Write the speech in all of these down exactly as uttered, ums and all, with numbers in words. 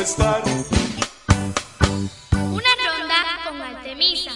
estar. Una ronda con Artemisa.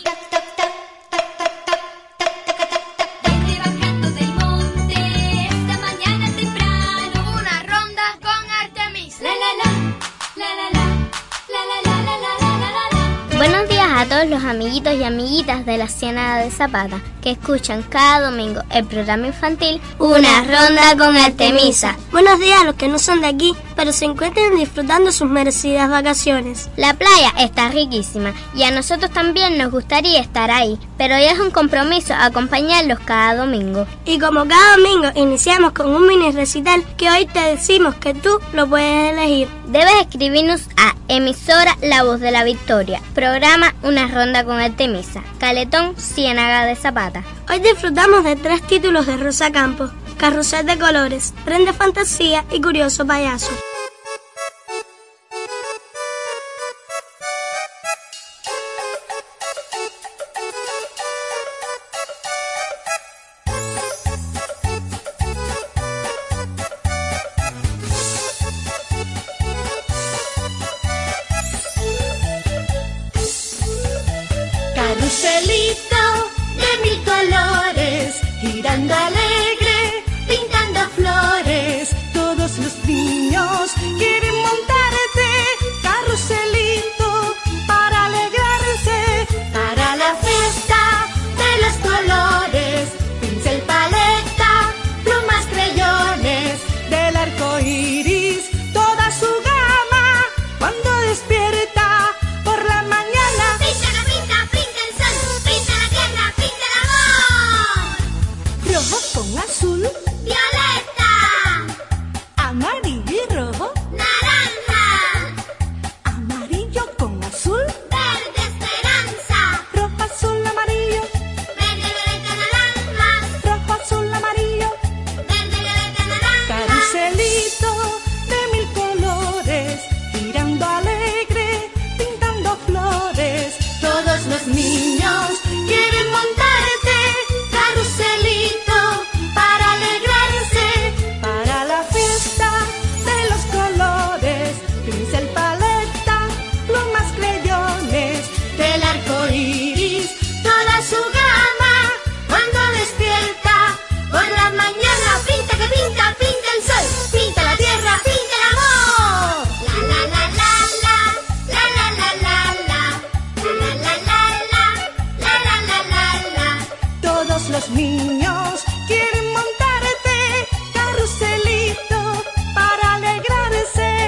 Desde bajando del monte esta mañana temprano. Una ronda con Artemisa. La la la, la la la, la la la la la la la la. Buenos días a todos los amiguitos y amiguitas de la Ciénaga de Zapata que escuchan cada domingo el programa infantil Una Ronda con Artemisa. Buenos días a los que no son de aquí, pero se encuentran disfrutando sus merecidas vacaciones. La playa está riquísima y a nosotros también nos gustaría estar ahí, pero ya es un compromiso acompañarlos cada domingo. Y como cada domingo iniciamos con un mini recital que hoy te decimos que tú lo puedes elegir. Debes escribirnos a emisora La Voz de la Victoria, programa Una Ronda con Artemisa, Caletón, Ciénaga de Zapata. Hoy disfrutamos de tres títulos de Rosa Campos: Carrusel de Colores, Tren de Fantasía y Curioso Payaso. Carruselito de mil colores, girando alegre, pintando flores. Todos los niños quieren montarte, carruselito, para alegrarse. Para la fiesta de los colores, pincel, paleta, plumas, creyones. Del arco iris, toda su gama, cuando despierta por la mañana. Pinta la pinta, pinta el sol, pinta la tierra, pinta el amor. Rojo con azul, Violeta, amarillo y rojo, naranja, amarillo con azul, verde esperanza, rojo, azul, amarillo, verde, violeta, naranja, rojo, azul, amarillo. verde, violeta, naranja. Carruselito de mil colores, girando alegre, pintando flores. Todos los niños quieren montarte, carruselito, para alegrarse. Para la fiesta de los colores, pincel, paleta, plumas, creyones. Del arco iris, toda su gama, cuando despierta por la mañana. Pinta que pinta, pinta el sol, pinta la tierra, pinta el amor. La la la la la, la la la la la, la la la la, la la la la la. Todos los niños quieren montarte, carruselito, para alegrarse.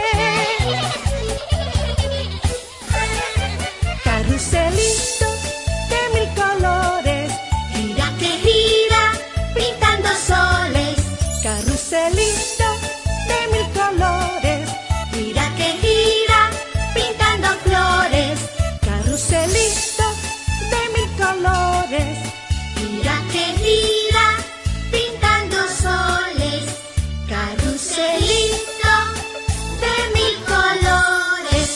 Carruselito de mil colores, Gira que gira, pintando soles. carruselito de mil colores, Gira que gira, pintando flores. carruselito de mil colores. Gira que gira, pintando soles. Carruselito de mil colores.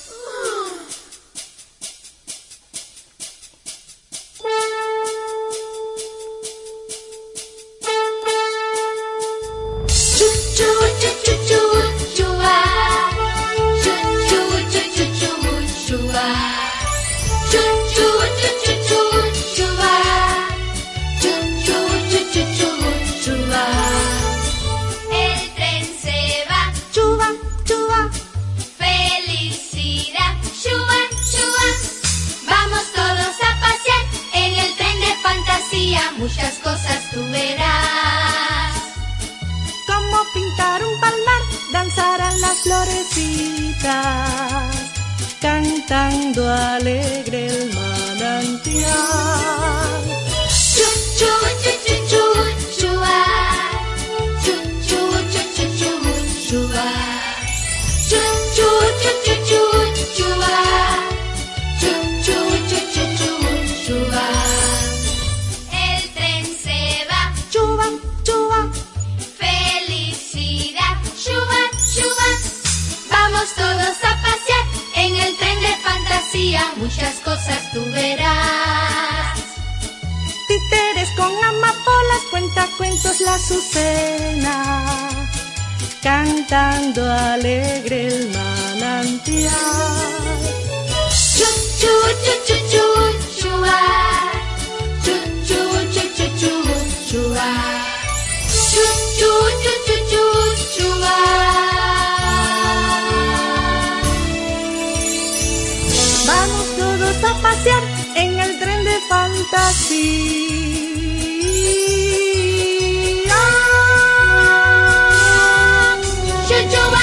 Chu chu chu chu chu chua. Chu chu chu chu chu chua. Chu chu chu chu chu chua. Chu chu chu chu chu chua. El tren se va, Chuba, chuba, felicidad, chua, chua. Vamos todos a pasear en el tren de fantasía, muchas cosas tú verás. como pintar un palmar, danzarán las florecitas, cantando alegre el manantial. Chu, chu, chu, chu, chu, chua. Chu, chu, chu, chu, chu, chua. Chu, chu, chu, chu, chu, chua. Chu, chu, chu, chu, chu, chua. El tren se va, Chuba, chuba, felicidad, chua, chua. Vamos todos a pasear en el tren de fantasía, muchas cosas tú verás. títeres con amapolas, cuentacuentos la Azucena, cantando alegre el manantial. manantial. Chu, chu, chu, chu, chu, chua. Chu, chu, chu, chu, chu, chua. Chu, chu, chu, chu, chu, chua. Vamos todos a pasear en el tren de fantasía. Chuchuba.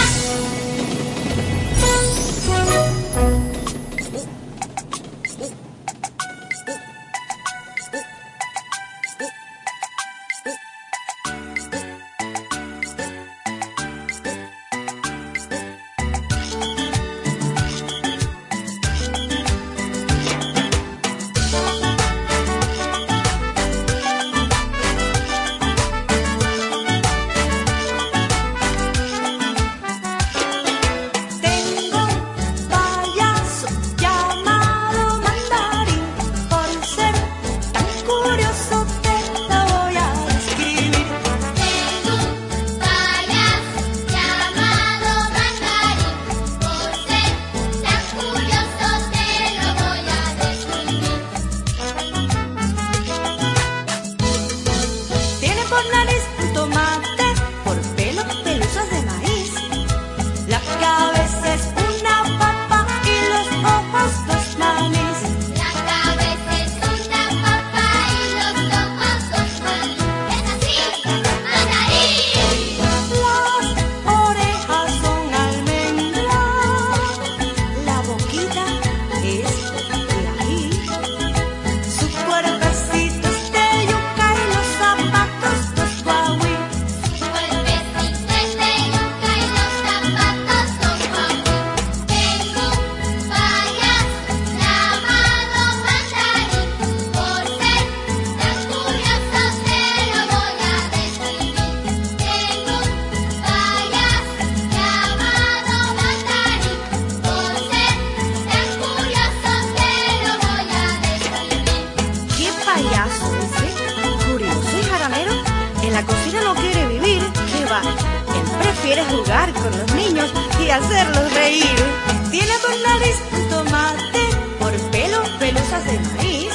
Quiere jugar con los niños y hacerlos reír. Tiene por nariz un tomate, por pelo pelusas de maíz.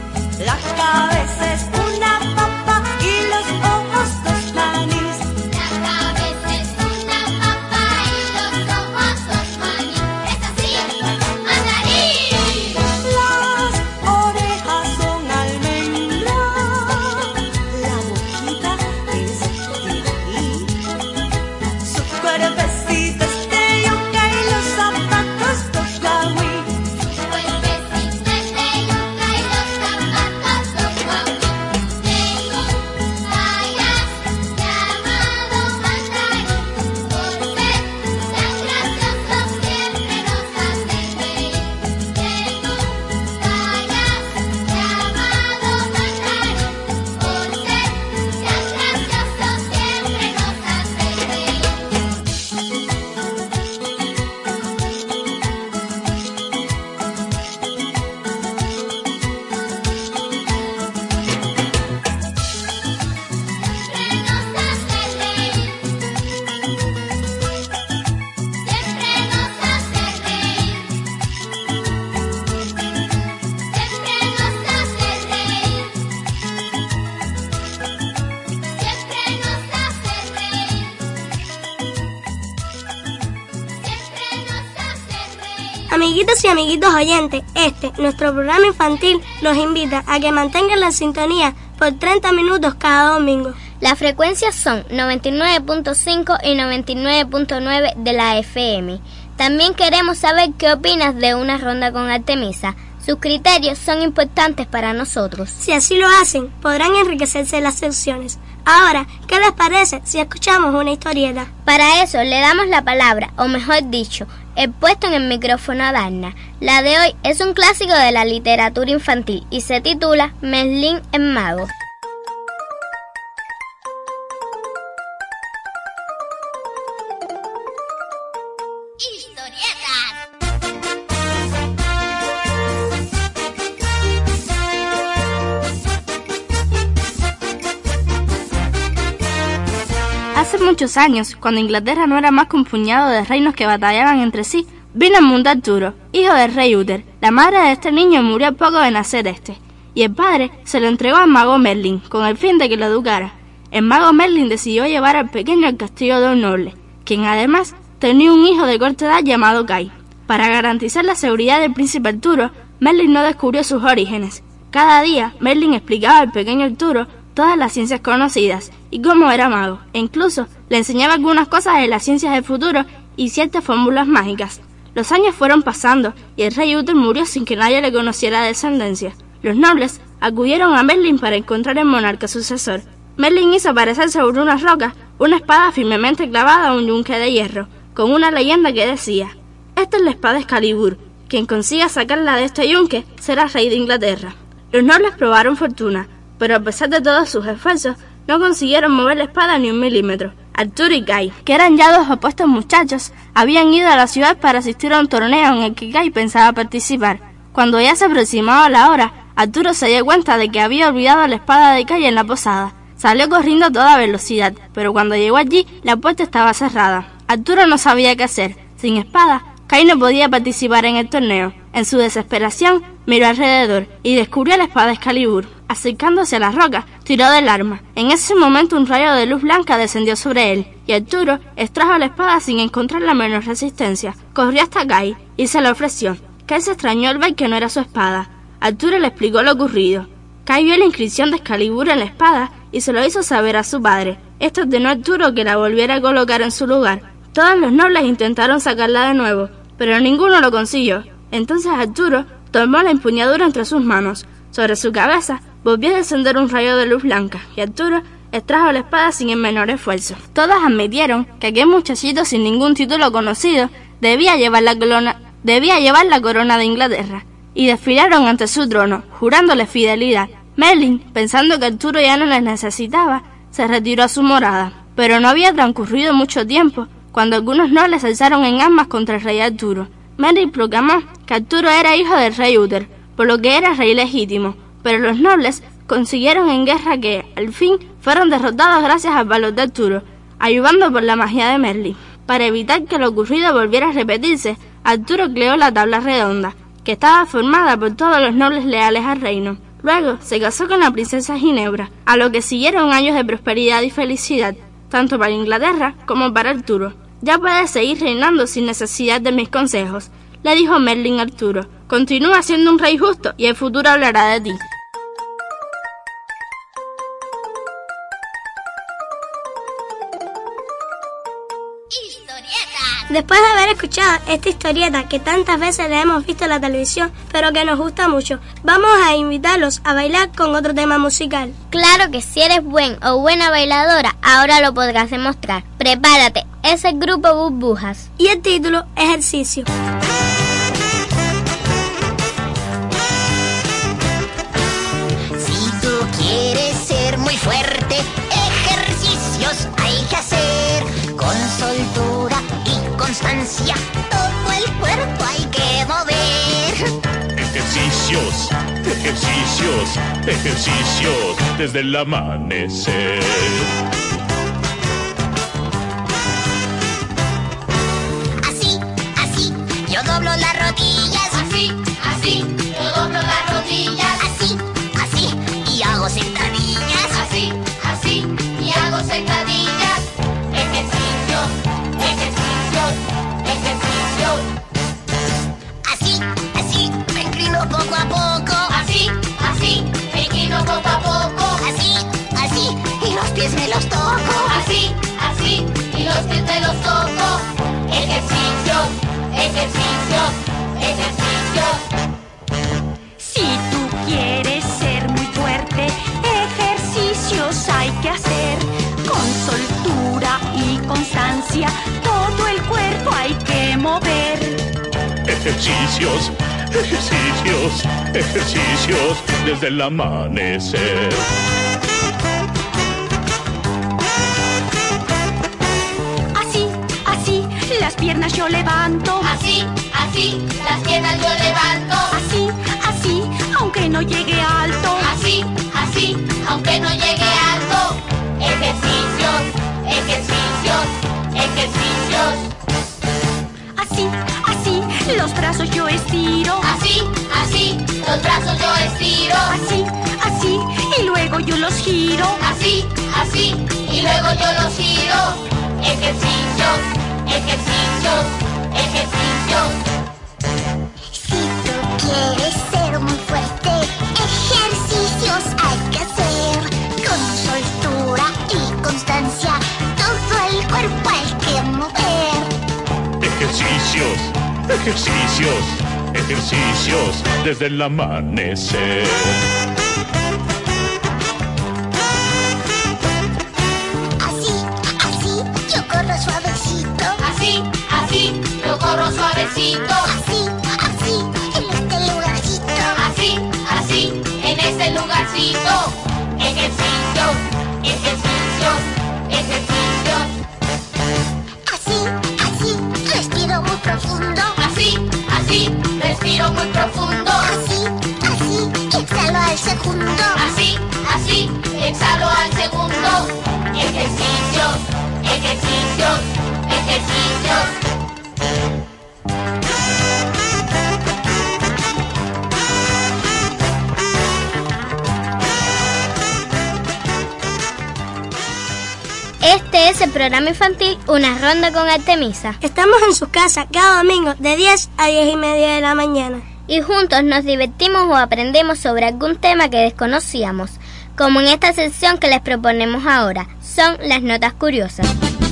La cabeza es una papa y los ojos dos maní. La cabeza es una papa y los ojos dos maní. Es así, mandarín. Las orejas son almendras. La boquita es de ají. Su cuerpecito es de yuca y los zapatos dos guauí. Su cuerpecito es de yuca y los zapatos dos guauí. Tengo un payaso llamado mandarín. Por ser tan gracioso siempre nos hace reír. Tengo un payaso llamado mandarín. Por ser tan gracioso siempre nos hace reír. Amiguitos y amiguitos oyentes, este, nuestro programa infantil, los invita a que mantengan la sintonía por treinta minutos cada domingo. Las frecuencias son noventa y nueve punto cinco y noventa y nueve punto nueve de la F M. También queremos saber qué opinas de una ronda con Artemisa. Sus criterios son importantes para nosotros. Si así lo hacen, podrán enriquecerse las secciones. Ahora, ¿qué les parece si escuchamos una historieta? Para eso le damos la palabra, o mejor dicho, el puesto en el micrófono a Darna. La de hoy es un clásico de la literatura infantil y se titula Merlín el Mago. Hace muchos años, cuando Inglaterra no era más que un puñado de reinos que batallaban entre sí, Vino al mundo Arturo, hijo del rey Uther. La madre de este niño murió al poco de nacer este, y el padre se lo entregó al mago Merlin, con el fin de que lo educara. El mago Merlin decidió llevar al pequeño al castillo de un noble, quien además tenía un hijo de corta edad llamado Kai. Para garantizar la seguridad del príncipe Arturo, Merlin no descubrió sus orígenes. Cada día, Merlin explicaba al pequeño Arturo todas las ciencias conocidas y cómo era mago, e incluso le enseñaba algunas cosas de las ciencias del futuro y ciertas fórmulas mágicas. Los años fueron pasando y el rey Uther murió sin que nadie le conociera descendencia. Los nobles acudieron a Merlin para encontrar el monarca sucesor. Merlin hizo aparecer sobre una roca una espada firmemente clavada a un yunque de hierro, con una leyenda que decía: «Esta es la espada Excalibur. Quien consiga sacarla de este yunque será rey de Inglaterra». Los nobles probaron fortuna, pero a pesar de todos sus esfuerzos, no consiguieron mover la espada ni un milímetro. Arturo y Kai, que eran ya dos opuestos muchachos, habían ido a la ciudad para asistir a un torneo en el que Kai pensaba participar. Cuando ya se aproximaba la hora, Arturo se dio cuenta de que había olvidado la espada de Kai en la posada. Salió corriendo a toda velocidad, pero cuando llegó allí, la puerta estaba cerrada. Arturo no sabía qué hacer. Sin espada, Kai no podía participar en el torneo. En su desesperación, miró alrededor y descubrió la espada Excalibur. Acercándose a la roca, tiró del arma. En ese momento un rayo de luz blanca descendió sobre él, y Arturo extrajo la espada sin encontrar la menor resistencia. Corrió hasta Kai y se la ofreció. Kai se extrañó al ver que no era su espada. Arturo le explicó lo ocurrido. Kai vio la inscripción de Excalibur en la espada y se lo hizo saber a su padre. Esto ordenó a Arturo que la volviera a colocar en su lugar. Todos los nobles intentaron sacarla de nuevo, pero ninguno lo consiguió. Entonces Arturo tomó la empuñadura entre sus manos. Sobre su cabeza volvió a descender un rayo de luz blanca, y Arturo extrajo la espada sin el menor esfuerzo. Todos admitieron que aquel muchachito sin ningún título conocido debía llevar la corona, debía llevar la corona de Inglaterra, y desfilaron ante su trono, jurándole fidelidad. Merlin, pensando que Arturo ya no les necesitaba, se retiró a su morada. Pero no había transcurrido mucho tiempo cuando algunos nobles se alzaron en armas contra el rey Arturo. Merlin proclamó que Arturo era hijo del rey Uther, por lo que era rey legítimo, pero los nobles consiguieron en guerra que, al fin, fueron derrotados gracias al valor de Arturo, ayudando por la magia de Merlin. Para evitar que lo ocurrido volviera a repetirse, Arturo creó la tabla redonda, que estaba formada por todos los nobles leales al reino. Luego se casó con la princesa Ginebra, a lo que siguieron años de prosperidad y felicidad, tanto para Inglaterra como para Arturo. «Ya puedes seguir reinando sin necesidad de mis consejos», le dijo Merlin a Arturo. «Continúa siendo un rey justo y el futuro hablará de ti». Después de haber escuchado esta historieta que tantas veces le hemos visto en la televisión, pero que nos gusta mucho, vamos a invitarlos a bailar con otro tema musical. Claro que si eres buen o buena bailadora, ahora lo podrás demostrar. Prepárate, es el grupo Burbujas. Y el título, Ejercicio. Si tú quieres ser muy fuerte, ejercicios hay que hacer con soltura y constancia. Todo el cuerpo hay que mover. Ejercicios, ejercicios, ejercicios desde el amanecer. Así, así, yo doblo las rodillas. Así, así, yo doblo las rodillas. Así, así, y hago sentadillas. Así, así, y hago sentadillas. Ejercicio, ejercicio, ejercicio. Así, así, me inclino poco a poco. Así, así, me inclino poco a poco. Así, así, y los pies me los toco. Así, así, y los pies me los toco. Ejercicio, ejercicio, ejercicio. Si tú quieres ser muy fuerte, ejercicios hay que hacer con soltura y constancia. Todo el cuerpo hay que mover. Ejercicios, ejercicios, ejercicios desde el amanecer. Así, así, las piernas yo levanto. Así, así, las piernas yo levanto. Así, así, aunque no llegue alto. Así, así, aunque no llegue alto. Ejercicios, ejercicios, ejercicios. Así, así, así, así, y luego yo los giro. Así, así, y luego yo los giro. Ejercicios, ejercicios, ejercicios. Si tú quieres ser muy fuerte, ejercicios hay que hacer. Con soltura y constancia, todo el cuerpo hay que mover. Ejercicios, ejercicios, ejercicios desde el amanecer. Así, así, yo corro suavecito. Así, así, yo corro suavecito. Así, así, en este lugarcito. Así, así, en este lugarcito. Ejercicios, ejercicios, ejercicios. Así, así, respiro muy profundo. Así, así, respiro muy profundo. Así, así, exhalo al segundo. Así, así, exhalo al segundo. Ejercicios, ejercicios, ejercicios. Este es el programa infantil Una Ronda con Artemisa. Estamos en sus casas cada domingo de diez a diez y media de la mañana. Y juntos nos divertimos o aprendemos sobre algún tema que desconocíamos, como en esta sección que les proponemos ahora. Son las notas curiosas.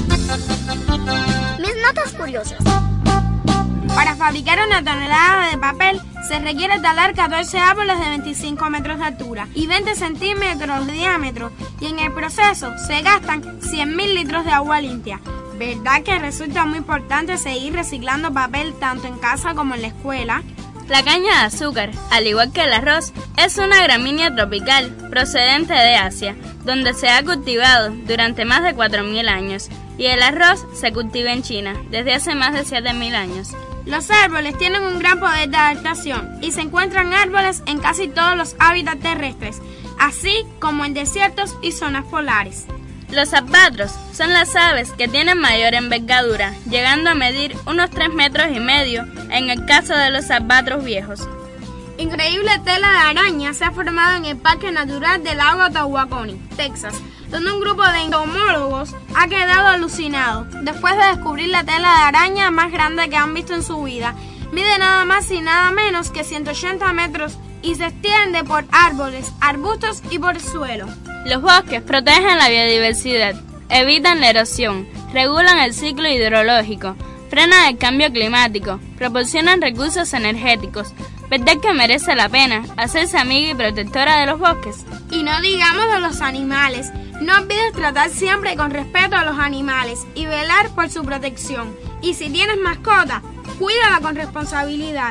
Mis notas curiosas. Para fabricar una tonelada de papel se requiere talar catorce árboles de veinticinco metros de altura y veinte centímetros de diámetro, y en el proceso se gastan cien mil litros de agua limpia. ¿Verdad que resulta muy importante seguir reciclando papel tanto en casa como en la escuela? La caña de azúcar, al igual que el arroz, es una gramínea tropical procedente de Asia, donde se ha cultivado durante más de cuatro mil años, y el arroz se cultiva en China desde hace más de siete mil años. Los árboles tienen un gran poder de adaptación y se encuentran árboles en casi todos los hábitats terrestres, así como en desiertos y zonas polares. Los albatros son las aves que tienen mayor envergadura, llegando a medir unos tres metros y medio en el caso de los albatros viejos. Increíble tela de araña se ha formado en el Parque Natural del Lago Tahuaconi, Texas, donde un grupo de entomólogos ha quedado alucinado después de descubrir la tela de araña más grande que han visto en su vida. Mide nada más y nada menos que ciento ochenta metros y se extiende por árboles, arbustos y por el suelo. Los bosques protegen la biodiversidad, evitan la erosión, regulan el ciclo hidrológico, frenan el cambio climático, proporcionan recursos energéticos. ¿Verdad que merece la pena hacerse amiga y protectora de los bosques? Y no digamos de los animales. No olvides tratar siempre con respeto a los animales y velar por su protección. Y si tienes mascota, cuídala con responsabilidad.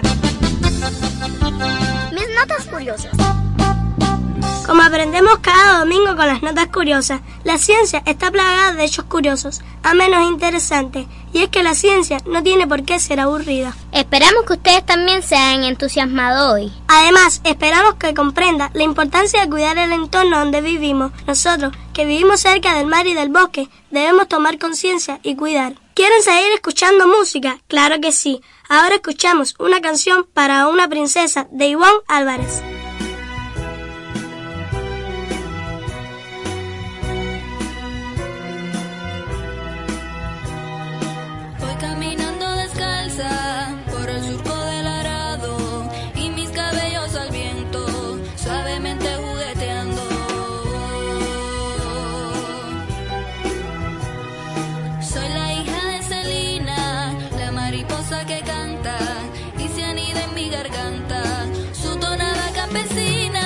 Mis notas curiosas. Como aprendemos cada domingo con las notas curiosas, la ciencia está plagada de hechos curiosos, a menos interesantes, y es que la ciencia no tiene por qué ser aburrida. Esperamos que ustedes también se hayan entusiasmado hoy. Además, esperamos que comprenda la importancia de cuidar el entorno donde vivimos. Nosotros, que vivimos cerca del mar y del bosque, debemos tomar conciencia y cuidar. ¿Quieren seguir escuchando música? Claro que sí. Ahora escuchamos una canción para una princesa de Ivonne Álvarez. Caminando descalza por el surco del arado y mis cabellos al viento suavemente jugueteando. Soy la hija de Celina, la mariposa que canta y se anida en mi garganta su tonada campesina.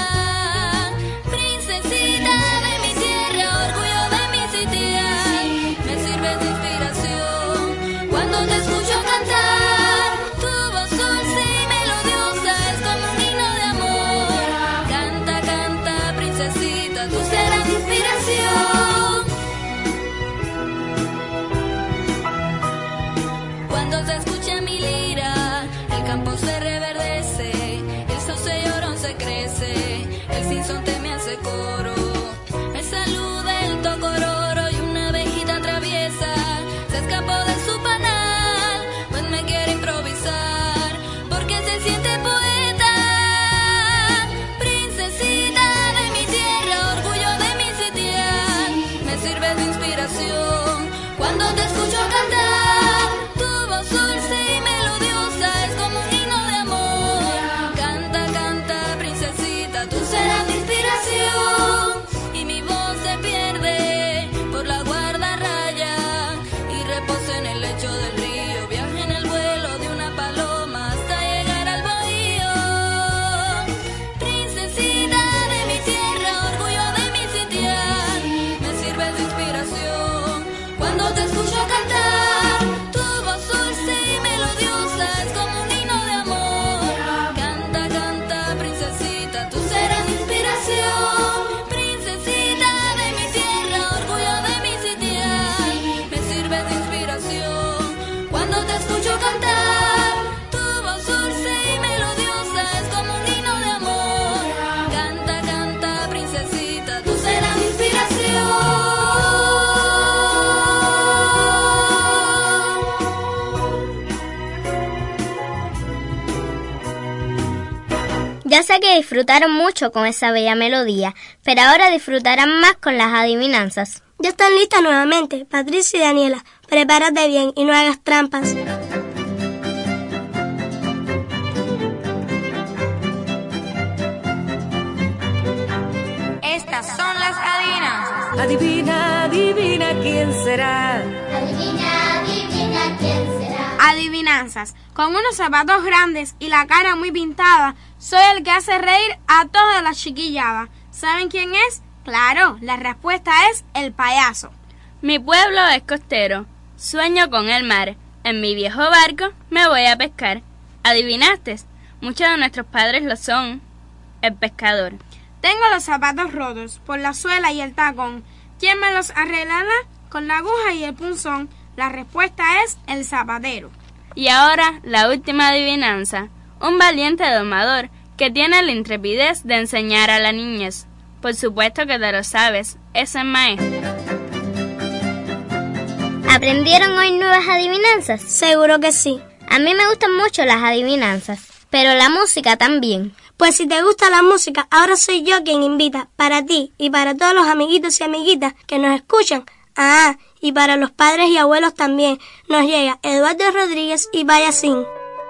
Princesita de mi tierra, orgullo de mi sitial, me sirve de inspiración cuando te escucho cantar. Tu voz dulce y melodiosa es como un himno de amor. Canta, canta, princesita, tú serás mi inspiración. Cuando se escucha mi lira, el campo se reverdece, el sauce llorón se crece, el sinsonte me hace coro, me saluda el tocororo y una abejita traviesa se escapó de su panal, pues me quiere improvisar, porque se siente poeta. Princesa Ya sé que disfrutaron mucho con esa bella melodía, pero ahora disfrutarán más con las adivinanzas. Ya están listas nuevamente, Patricia y Daniela. Prepárate bien y no hagas trampas. Estas son las adivinanzas. Adivina, adivina quién será. Adivina, adivina quién será. Adivinanzas. Con unos zapatos grandes y la cara muy pintada, soy el que hace reír a toda la chiquillada. ¿Saben quién es? Claro, la respuesta es el payaso. Mi pueblo es costero, sueño con el mar. En mi viejo barco me voy a pescar. ¿Adivinaste? Muchos de nuestros padres lo son. El pescador. Tengo los zapatos rotos por la suela y el tacón. ¿Quién me los arreglará? Con la aguja y el punzón. La respuesta es el zapatero. Y ahora la última adivinanza. Un valiente domador que tiene la intrepidez de enseñar a la niñez. Por supuesto que te lo sabes, es el maestro. ¿Aprendieron hoy nuevas adivinanzas? Seguro que sí. A mí me gustan mucho las adivinanzas, pero la música también. Pues si te gusta la música, ahora soy yo quien invita, para ti y para todos los amiguitos y amiguitas que nos escuchan. Ah, y para los padres y abuelos también, nos llega Eduardo Rodríguez y Payasín.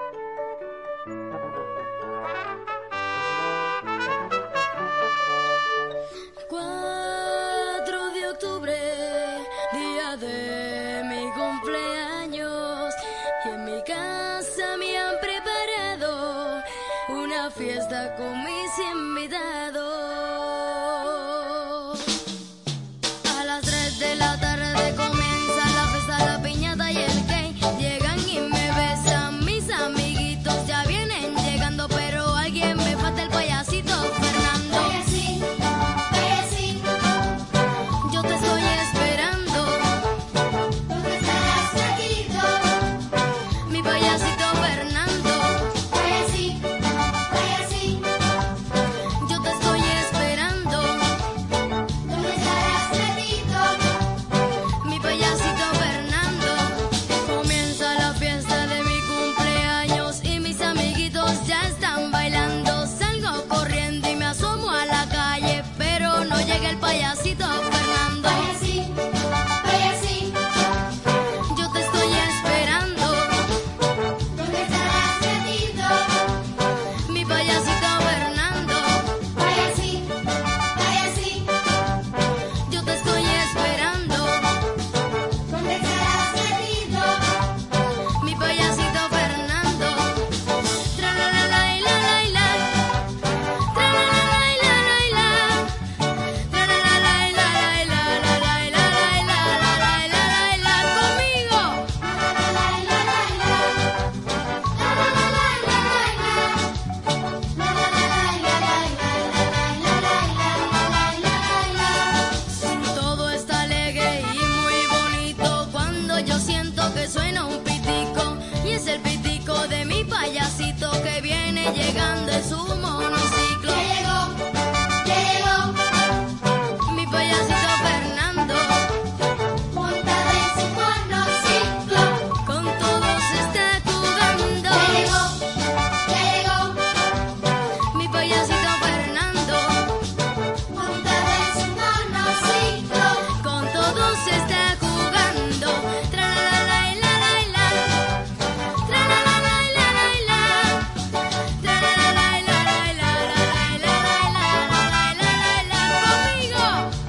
cuatro de octubre, día de mi cumpleaños, y en mi casa me han preparado una fiesta con mis invitados. A las tres de la tarde comienza la fiesta, la piñata y el cake. Llegan y me besan mis amiguitos, ya vienen llegando, pero alguien me falta, el payasito Fernando. Payasín, payasín, Yo te estoy esperando, ¿dónde estarás, gatito? mi payasito Fernando. Payasín, payasín, Yo te estoy esperando, ¿dónde estarás, gatito? mi payasito Fernando. Comienza la fiesta de mi cumpleaños y mis amiguitos ya están bailando. Salgo corriendo y me asomo a la calle, pero no llega el payasito Fernando. Payasín, payasín, Yo te estoy esperando, ¿dónde estarás, gatito? mi payasito Fernando. Payasín, payasín, Yo te estoy esperando, ¿dónde estarás, gatito? mi payasito Fernando. Tra la la la y la la y la. Tra la la la y la la y la. Tra la la la y la la y la la la y la la y la la la y la la y la. Conmigo. Todo está alegre y muy bonito cuando yo siento que suena un pitico, y es el pitico de mi payasito que viene llegando en su monociclo. Ya llegó, ya llegó, Mi payasito Fernando montada en su monociclo. con todos está jugando. Ya llegó, ya llegó, Mi payasito Fernando montada en su monociclo. con todos está jugando. Tra la la la y la la y la. Tra la la la y la la y la. Tra la la la y la la y la la la y la la y la la la y la la y la. Conmigo.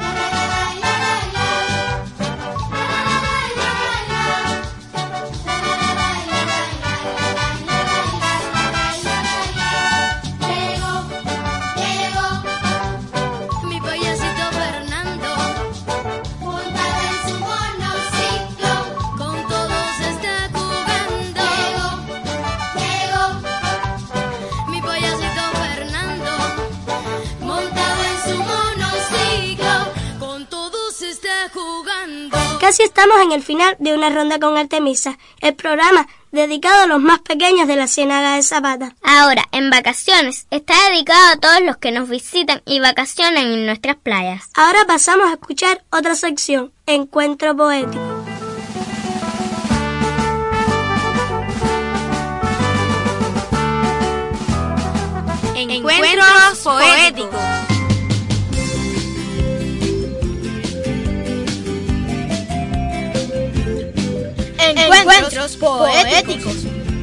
Ya llegó, ya llegó, Mi payasito Fernando montada en su monociclo. con todos está jugando. Ya llegó, ya llegó, Mi payasito Fernando montado en su monociclo con todos está jugando. Casi estamos en el final de Una Ronda con Artemisa, el programa dedicado a los más pequeños de la Ciénaga de Zapata. Ahora, en vacaciones, está dedicado a todos los que nos visitan y vacacionan en nuestras playas. Ahora pasamos a escuchar otra sección, Encuentro Poético. Encuentro poético. Encuentros poéticos.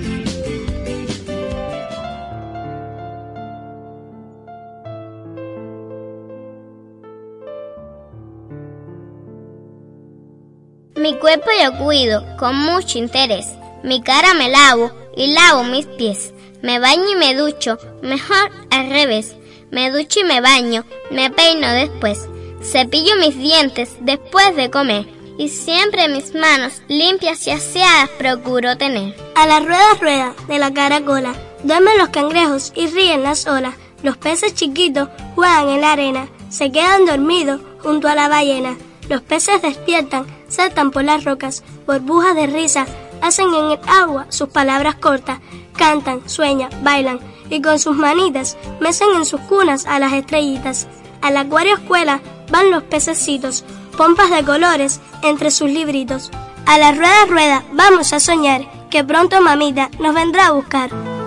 Mi cuerpo yo cuido con mucho interés. Mi cara me lavo y lavo mis pies. Me baño y me ducho, mejor al revés. Me ducho y me baño, me peino después. Cepillo mis dientes después de comer. Y siempre mis manos limpias y aseadas procuro tener. A la rueda rueda de la caracola, duermen los cangrejos y ríen las olas. Los peces chiquitos juegan en la arena, se quedan dormidos junto a la ballena. Los peces despiertan, saltan por las rocas, burbujas de risa, hacen en el agua sus palabras cortas, cantan, sueñan, bailan y con sus manitas mecen en sus cunas a las estrellitas. Al acuario escuela van los pececitos, pompas de colores entre sus libritos. A la rueda rueda vamos a soñar, que pronto mamita nos vendrá a buscar.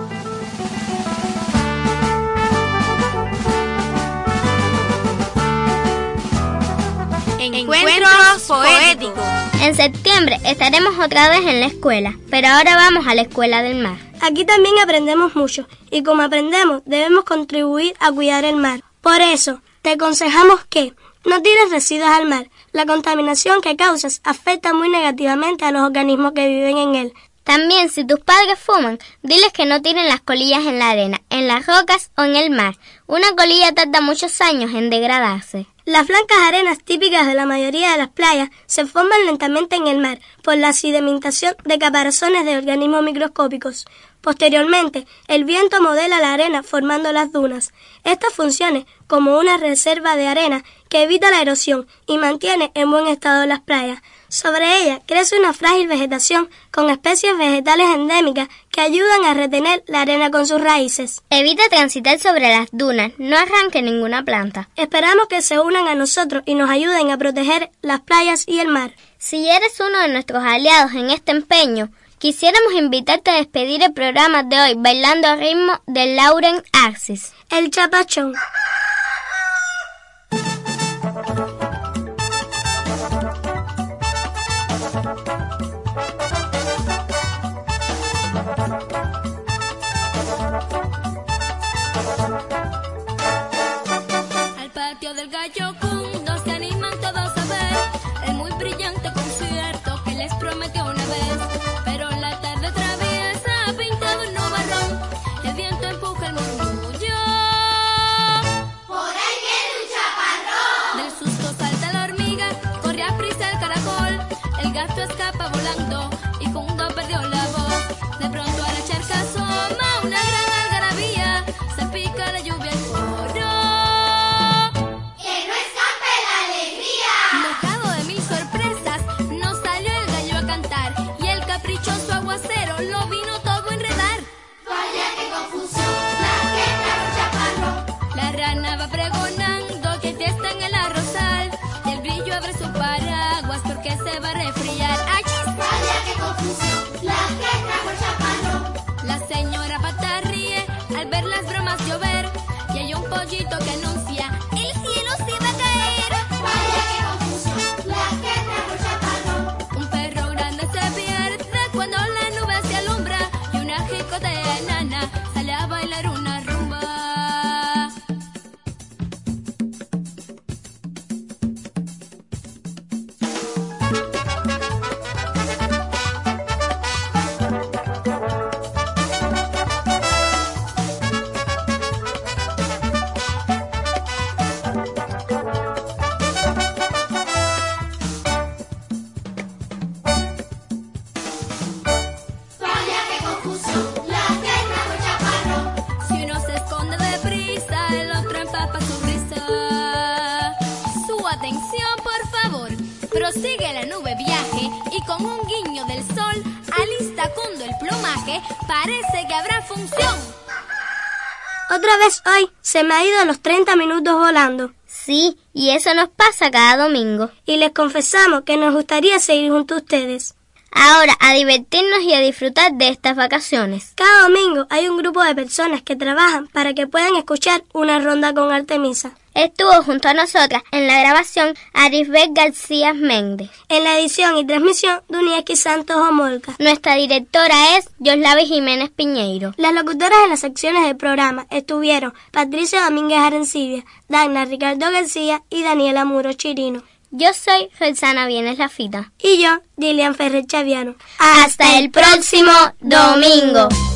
Encuentros poéticos. En septiembre estaremos otra vez en la escuela, pero ahora vamos a la escuela del mar. Aquí también aprendemos mucho, y como aprendemos, debemos contribuir a cuidar el mar. Por eso, te aconsejamos que no tires residuos al mar. La contaminación que causas afecta muy negativamente a los organismos que viven en él. También, si tus padres fuman, diles que no tiren las colillas en la arena, en las rocas o en el mar. Una colilla tarda muchos años en degradarse. Las blancas arenas típicas de la mayoría de las playas se forman lentamente en el mar por la sedimentación de caparazones de organismos microscópicos. Posteriormente, el viento modela la arena formando las dunas. Esta funciona como una reserva de arena que evita la erosión y mantiene en buen estado las playas. Sobre ella crece una frágil vegetación con especies vegetales endémicas que ayudan a retener la arena con sus raíces. Evita transitar sobre las dunas, no arranque ninguna planta. Esperamos que se unan a nosotros y nos ayuden a proteger las playas y el mar. Si eres uno de nuestros aliados en este empeño, quisiéramos invitarte a despedir el programa de hoy bailando al ritmo de Lauren Arcis. El chapachón. Al patio del Gallo Cundo se animan todos a ver el muy brillante concierto que les prometió una vez. Pero la tarde traviesa ha pintado un nubarrón, el viento empuja el murmullo. Por ahí viene un chaparrón. Del susto salta la hormiga, corre a prisa el caracol, el gato escapa volando y Cundo perdió la voz. De pronto a la charca asoma una gran algarabía, se pica la lluvia al coro. Que no escape la alegría. Mojado de mil sorpresas, no salió el gallo a cantar y el caprichoso aguacero lo vino todo a enredar. Vaya qué confusión, la que trajo el chaparrón. La rana va pregonando que está en el arrozal y el grillo abre su paraguas porque se va a resfriar. ¡Achis! Vaya qué confusión, la que trajo el chaparrón. La señora pata ríe al ver las bromas llover y hay un pollito que anuncia el cielo se va a caer. Vaya qué confusión, la que trajo el chaparrón. Un perro grande se pierde cuando la nube se alumbra y una jicotea enana sale a bailar una rumba. Vaya qué confusión, la que trajo el chaparrón. Si uno se esconde deprisa, el otro empapa su risa. Su atención, por favor. Prosigue la nube viaje y con un guiño del sol alista Cundo el plumaje. Parece que habrá función. Otra vez hoy se me ha ido los treinta minutos volando. Sí, y eso nos pasa cada domingo. Y les confesamos que nos gustaría seguir junto a ustedes. Ahora, a divertirnos y a disfrutar de estas vacaciones. Cada domingo hay un grupo de personas que trabajan para que puedan escuchar una ronda con Artemisa. Estuvo junto a nosotras en la grabación Arisbet García Méndez. En la edición y transmisión, Dunieski Santos Homolka. Nuestra directora es Yoslavi Jiménez Piñeiro. Las locutoras en las secciones del programa estuvieron Patricia Domínguez Arencibia, Dagna Ricardo García y Daniela Muro Chirino. Yo soy Rosana Vienes Lafita. Y yo, Gillian Ferrer Chaviano. Hasta el próximo domingo.